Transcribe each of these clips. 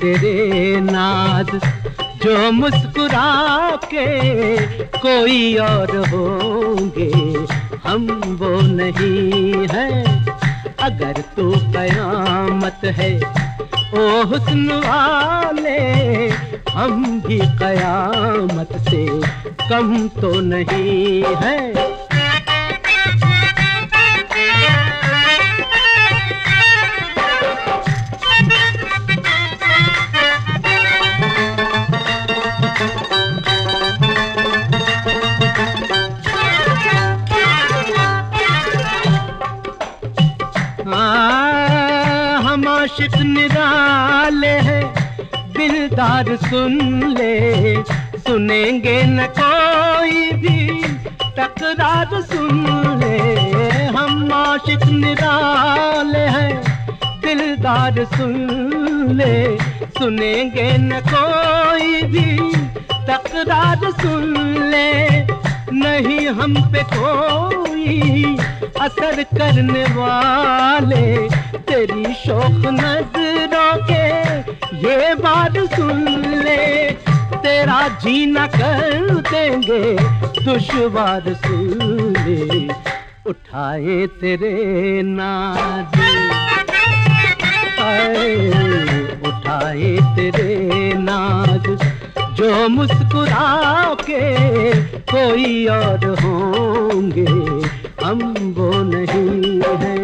तेरे नाज, जो मुस्कुरा के कोई और होंगे, हम वो नहीं है। अगर तू कयामत है ओ हुस्न वाले, हम भी कयामत से कम तो नहीं है। हम आशिक निराले हैं, दिलदार सुन ले, सुनेंगे न कोई भी तकरार सुन ले। हम आशिक निराले हैं, दिलदार सुन ले, सुनेंगे न कोई भी तकरार सुन ले। नहीं हम पे कोई असर करने वाले, तेरी शौक नजरों के ये बात सुन ले। तेरा जीना कर देंगे दुश्वार सुन ले, उठाए तेरे नाज, उठाए तेरे नाज, जो मुस्कुरा के कोई और होंगे, हम वो नहीं है।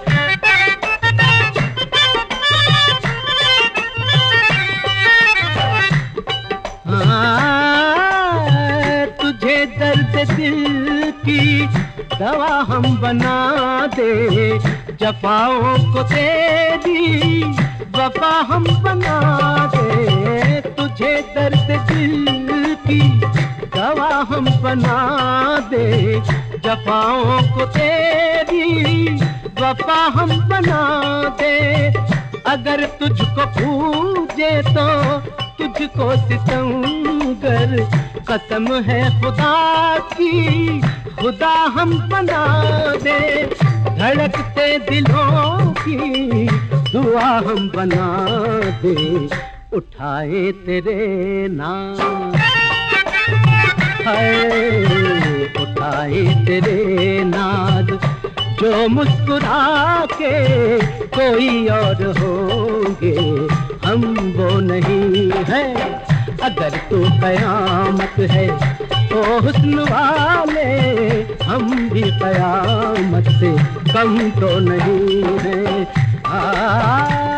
तुझे दर्द दिल की दवा हम बना दे, जफाओं को तेरी वफा हम बना दे। तुझे दर्द दिल की दवा हम बना दे, जफाओं को तेरी वफा हम बना दे। अगर तुझको पूजे तो तुझको सितमगर, कसम है खुदा की खुदा हम बना दे। धड़कते दिलों की दुआ हम बना दे, उठाए तेरे नाम, उठाए तेरे नाज, जो मुस्कुरा के कोई और होंगे, हम वो नहीं है। अगर तू कयामत है ओ हुस्न वाले, हम भी कयामत से कम तो नहीं है।